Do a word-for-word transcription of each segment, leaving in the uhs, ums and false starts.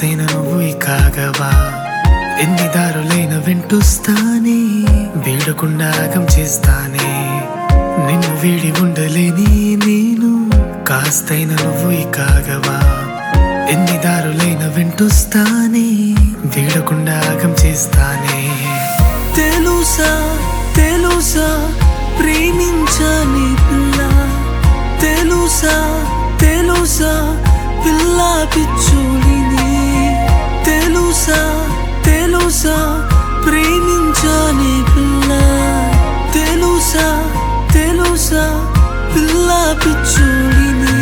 కాస్తైన నువ్వు కాగవా ఎన్ని దారులైన వెంటొస్తానే వీడకుండా ఆగం చేస్తానే నిన్ను వీడి ఉండలేని నేను కాస్తైన నువ్వు కాగవా ఎన్ని దారులైన వెంటొస్తానే వీడకుండా ఆగం చేస్తానే తెలుసా తెలుసా ప్రేమించని పిల్ల తెలుసా తెలుసా పిల్ల పిచ్చులిని తెలుసా తెలుసా ప్రేమించని పిల్ల తెలుసా తెలుసా పిల్ల పిచ్చులిని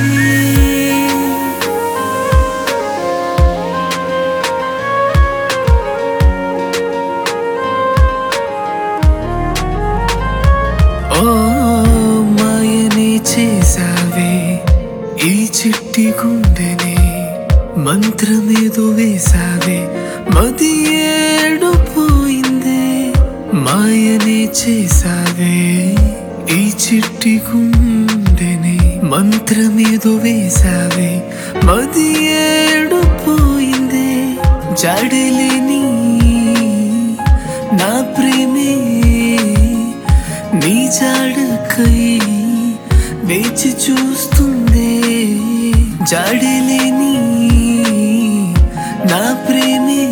ఓ మాయనే చేసావే ఈ చిట్టి గుండెనే మంత్రమేదో వేసావే మది ఏడుపోయిందే మాయనే చేసావే ఈ చిట్టి గుండెనే మంత్రమేదో వేసావే మది ఏడుపోయిందే జాడలేని నా ప్రేమే నీ జాడకై వేచి చూస్తుందే జాడలేని నా ప్రేమే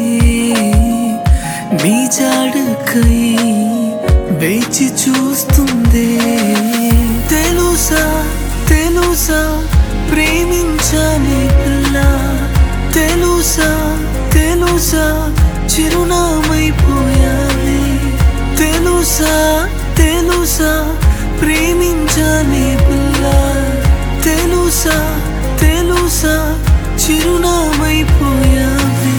నీ జాడకై వేచి చూస్తుందే తెలుసా తెలుసా ప్రేమించని పిల్ల తెలుసా తెలుసా చిరునామైపోయావే తెలుసా తెలుసా ప్రేమించని పిల్ల తెలుసా తెలుసా చిరునామైపోయావే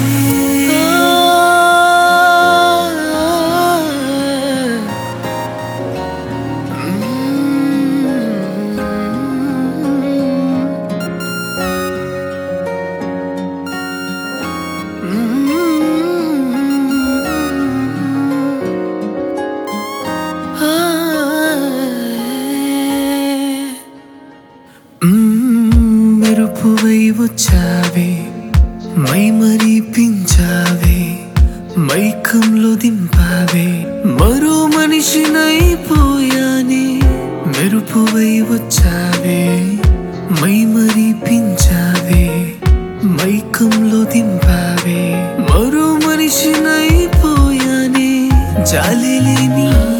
మెరుపువై వచ్చావే మై మరిపించావే మైకంలో దింపావే మరో మనిషినైపోయానే మెరుపువై వచ్చావే మై మరిపించావే మైకంలో దింపావే మరో మనిషినైపోయానే జాలి లేని